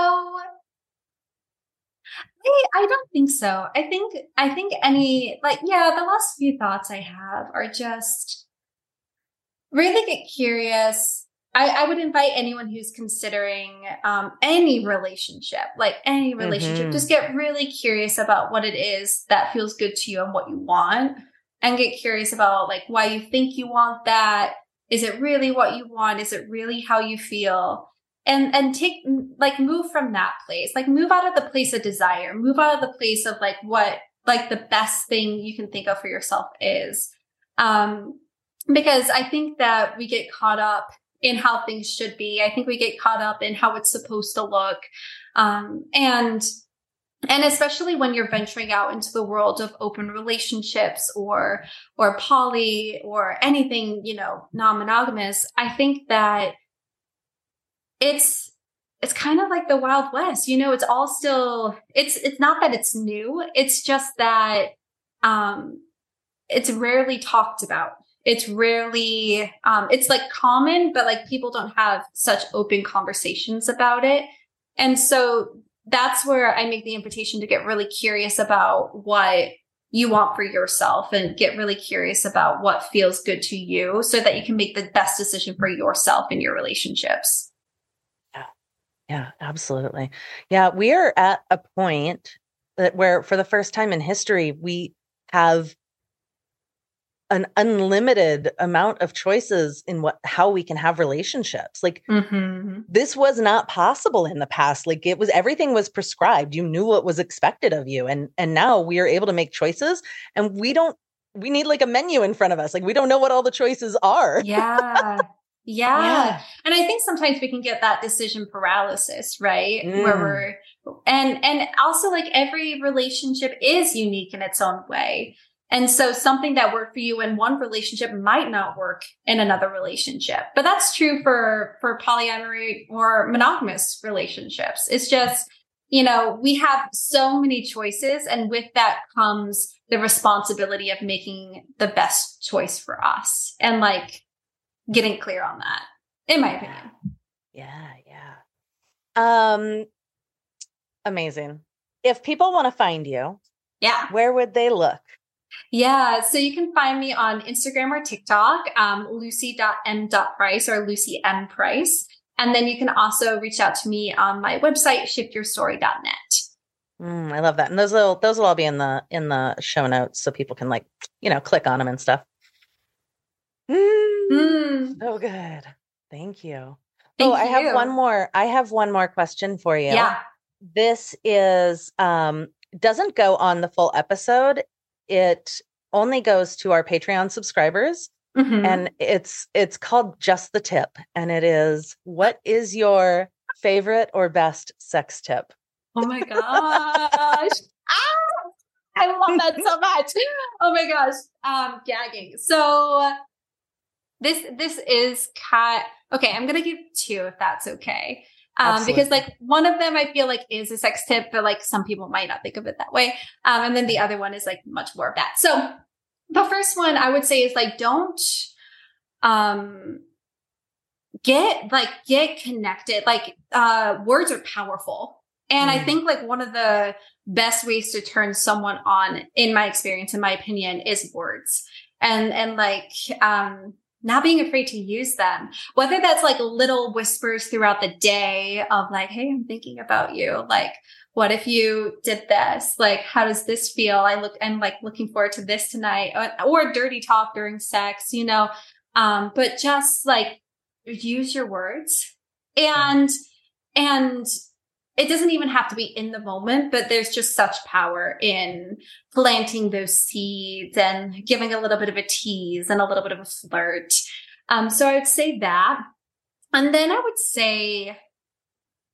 I, I don't think so. I think, I think any, like, yeah, the last few thoughts I have are just really get curious. I, I would invite anyone who's considering um, any relationship, like any relationship, mm-hmm. just get really curious about what it is that feels good to you and what you want, and get curious about like why you think you want that. Is it really what you want? Is it really how you feel? And and take like move from that place, like move out of the place of desire, move out of the place of like what like the best thing you can think of for yourself is. Um, because I think that we get caught up in how things should be. I think we get caught up in how it's supposed to look. Um, and, and especially when you're venturing out into the world of open relationships or, or poly or anything, you know, non-monogamous, I think that it's, it's kind of like the Wild West, you know, it's all still, it's, it's not that it's new. It's just that, um, it's rarely talked about. It's rarely, um, it's like common, but like people don't have such open conversations about it. And so that's where I make the invitation to get really curious about what you want for yourself and get really curious about what feels good to you so that you can make the best decision for yourself in your relationships. Yeah. Yeah, absolutely. Yeah. We are at a point that where for the first time in history, we have an unlimited amount of choices in what, how we can have relationships. Like mm-hmm. this was not possible in the past. Like it was, everything was prescribed. You knew what was expected of you. And, and now we are able to make choices, and we don't, we need like a menu in front of us. Like we don't know what all the choices are. Yeah. Yeah. yeah. And I think sometimes we can get that decision paralysis, right? Mm. Where we're, and, and also like every relationship is unique in its own way. And so something that worked for you in one relationship might not work in another relationship. But that's true for, for polyamory or monogamous relationships. It's just, you know, we have so many choices, and with that comes the responsibility of making the best choice for us and like getting clear on that, in my opinion. Yeah, yeah. Um, amazing. If people want to find you, yeah, where would they look? Yeah. So you can find me on Instagram or TikTok, um, lucy dot m dot price or Lucy M Price. And then you can also reach out to me on my website, shift your story dot net. Mm, I love that. And those will, those will all be in the, in the show notes so people can like, you know, click on them and stuff. Mm, mm. So good. Thank you. Thank oh, you. I have one more. I have one more question for you. Yeah. This is, um, doesn't go on the full episode. It only goes to our Patreon subscribers, mm-hmm. and it's it's called Just the Tip, and it is, what is your favorite or best sex tip? Oh my gosh. ah, I love that so much. Oh my gosh. Um, gagging. So this this is cat. Okay, I'm gonna give two if that's okay. Um, because like one of them I feel like is a sex tip, but like some people might not think of it that way. Um, and then the other one is like much more of that. So the first one I would say is like, don't, um, get like, get connected. Like, uh, words are powerful. And mm. I think like one of the best ways to turn someone on, in my experience, in my opinion, is words. And, and like, um, not being afraid to use them, whether that's like little whispers throughout the day of like, hey, I'm thinking about you. Like, what if you did this? Like, how does this feel? I look, I'm like looking forward to this tonight, or, or dirty talk during sex, you know? Um, but just like use your words, and, and it doesn't even have to be in the moment, but there's just such power in planting those seeds and giving a little bit of a tease and a little bit of a flirt. Um, so I would say that. And then I would say,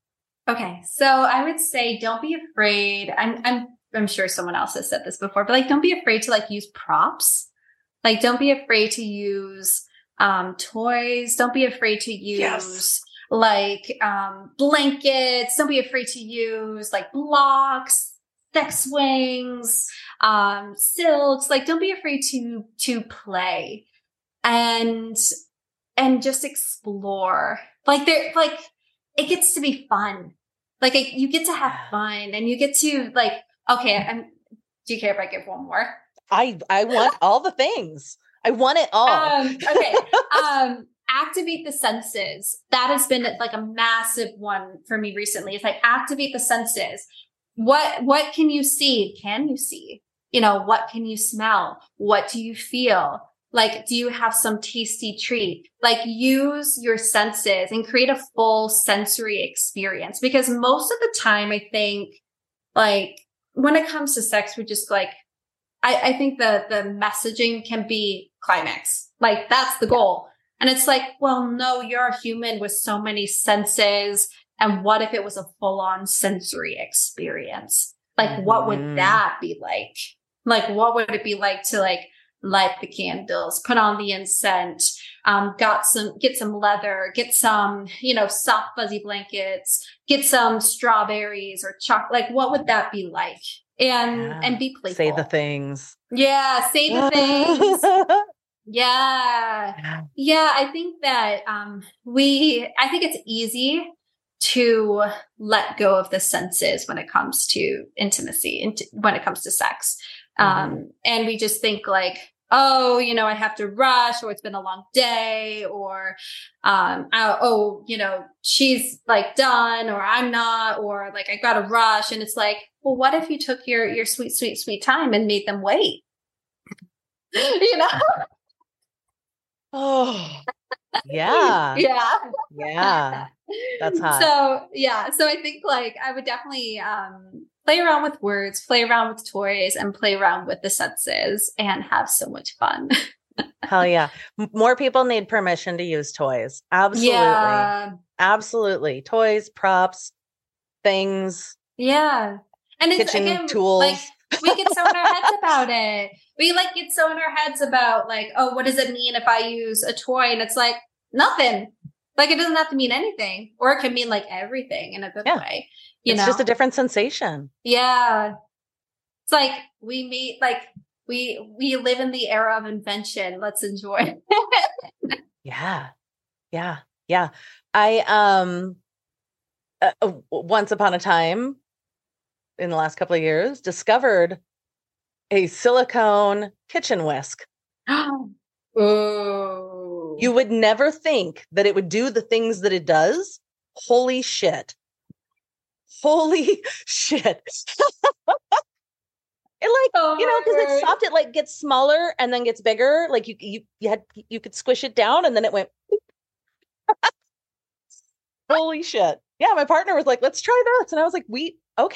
Okay. So I would say, don't be afraid. I'm, I'm, I'm sure someone else has said this before, but like, don't be afraid to like use props. Like, don't be afraid to use, um, toys. Don't be afraid to use Yes. like, um, blankets. Don't be afraid to use like blocks, sex swings, um, silks. Like, don't be afraid to, to play and, and just explore. Like there, like it gets to be fun. Like it, you get to have fun and you get to like, okay, I'm, do you care if I give one more? I, I want all the things. I want it all. Um, okay. um, activate the senses. That has been like a massive one for me recently. It's like activate the senses. What, what can you see? Can you see? You know, what can you smell? What do you feel? Like, do you have some tasty treat? Like, use your senses and create a full sensory experience. Because most of the time, I think, like, when it comes to sex, we're just like, I, I think the, the messaging can be climax. Like, that's the goal. And it's like, well, no, you're a human with so many senses. And what if it was a full on sensory experience? Like, mm-hmm. what would that be like? Like, what would it be like to like, light the candles, put on the incense, um, got some, get some leather, get some, you know, soft fuzzy blankets, get some strawberries or chocolate. Like, what would that be like? And, yeah. and be playful. Say the things. Yeah. Say the things. Yeah. Yeah. I think that, um, we, I think it's easy to let go of the senses when it comes to intimacy and when it comes to sex. Um, mm-hmm. and we just think like, oh, you know, I have to rush, or it's been a long day, or, um, I, oh, you know, she's like done, or I'm not, or like, I gotta rush. And it's like, well, what if you took your, your sweet, sweet, sweet time and made them wait? You know? Oh, yeah. Yeah. Yeah. That's hot. So, yeah. So I think like I would definitely, um, play around with words, play around with toys, and play around with the senses and have so much fun. Hell yeah. M- more people need permission to use toys. Absolutely. Yeah. Absolutely. Toys, props, things. Yeah. And it's kitchen again, tools. Like we get so in our heads about it. We like get so in our heads about like, oh, what does it mean if I use a toy? And it's like nothing. Like it doesn't have to mean anything, or it can mean like everything in a good yeah. way. You it's know? just a different sensation. Yeah. It's like we meet, like we, we live in the era of invention. Let's enjoy it. Yeah. Yeah. Yeah. I, um, uh, once upon a time in the last couple of years, discovered a silicone kitchen whisk. Oh, you would never think that it would do the things that it does. Holy shit. Holy shit. It like, oh you know, because it's soft, it like gets smaller and then gets bigger. Like you, you, you had, you could squish it down and then it went. Holy shit. Yeah. My partner was like, let's try this. And I was like, we, okay.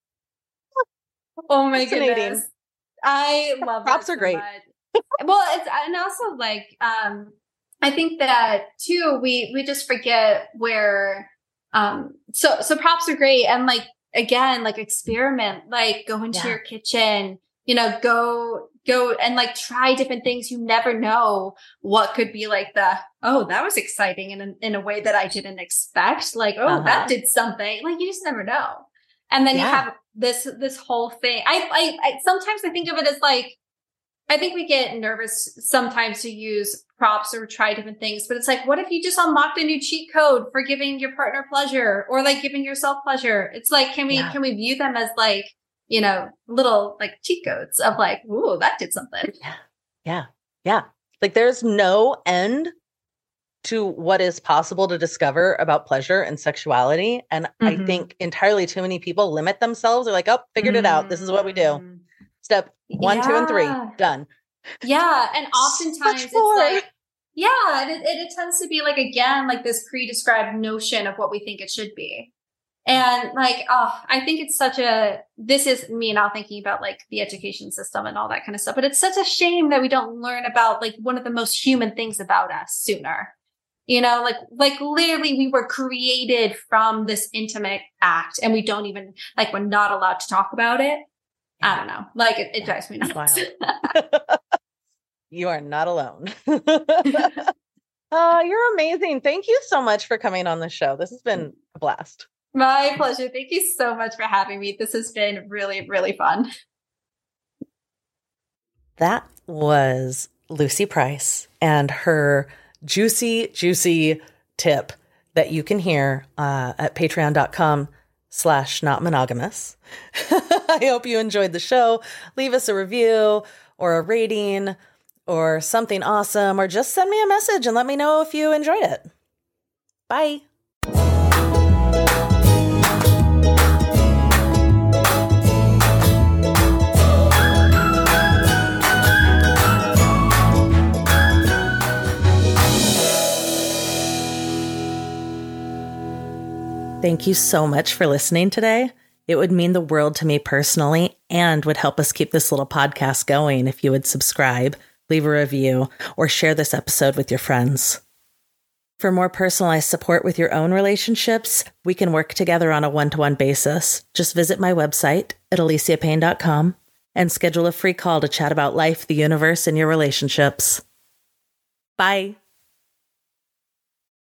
Oh my goodness. I love props that are so great. Much. Well, it's, and also like, um, I think that too, we, we just forget where, um, so, so props are great. And like, again, like experiment, like go into yeah. your kitchen, you know, go, go and like try different things. You never know what could be like the, oh, that was exciting in a, in a way that I didn't expect. Like, oh, uh-huh. that did something. Like you just never know. And then yeah. you have this, this whole thing. I, I, I, sometimes I think of it as like, I think we get nervous sometimes to use props or try different things, but it's like, what if you just unlocked a new cheat code for giving your partner pleasure or like giving yourself pleasure? It's like, can we, yeah. can we view them as like, you know, little like cheat codes of like, ooh, that did something. Yeah. Yeah. Yeah. Like there's no end to what is possible to discover about pleasure and sexuality. And mm-hmm. I think entirely too many people limit themselves. They're like, oh, figured mm-hmm. it out. This is what we do. Step one, yeah. two, and three. Done. Yeah. And oftentimes it's like, yeah, it, it, it tends to be like, again, like this pre-described notion of what we think it should be. And like, oh, I think it's such a, this is me now thinking about like the education system and all that kind of stuff, but it's such a shame that we don't learn about like one of the most human things about us sooner. You know, like, like literally we were created from this intimate act and we don't even, like, we're not allowed to talk about it. I don't know. Like, it, it drives me nuts. You are not alone. Oh, you're amazing. Thank you so much for coming on the show. This has been a blast. My pleasure. Thank you so much for having me. This has been really, really fun. That was Lucy Price and her juicy, juicy tip that you can hear uh, at patreon.com slash not monogamous. I hope you enjoyed the show. Leave us a review or a rating or something awesome, or just send me a message and let me know if you enjoyed it. Bye. Thank you so much for listening today. It would mean the world to me personally and would help us keep this little podcast going if you would subscribe, leave a review, or share this episode with your friends. For more personalized support with your own relationships, we can work together on a one-to-one basis. Just visit my website at alicia payne dot com and schedule a free call to chat about life, the universe, and your relationships. Bye.